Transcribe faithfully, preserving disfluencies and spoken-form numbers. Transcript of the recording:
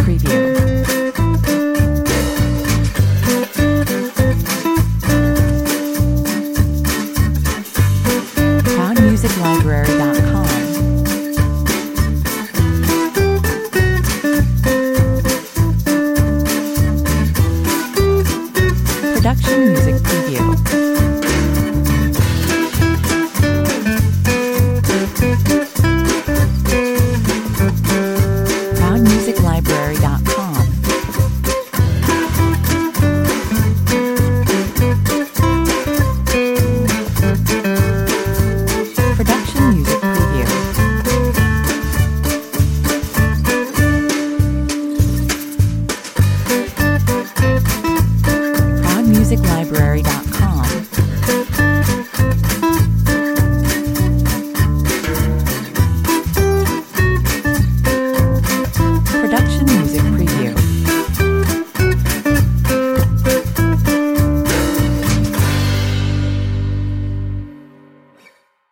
Preview. proud music library dot com. Production Music Preview. proud music library dot com. Production Music Preview. proud music library dot com.